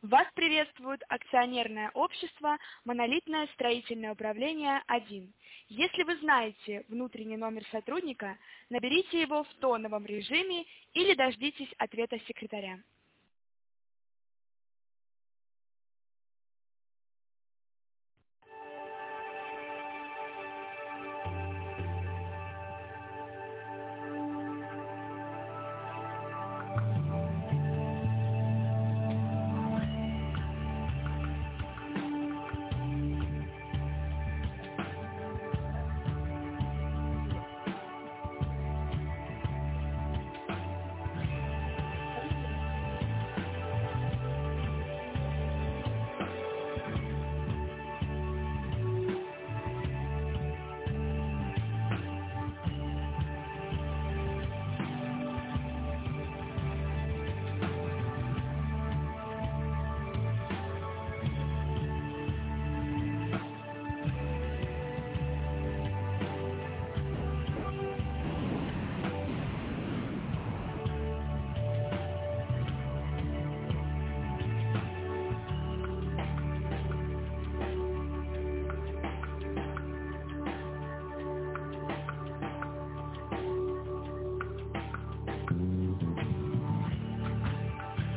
Вас приветствует акционерное общество «Монолитное строительное управление 1». Если вы знаете внутренний номер сотрудника, наберите его в тоновом режиме или дождитесь ответа секретаря.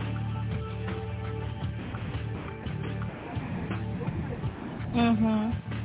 Угу.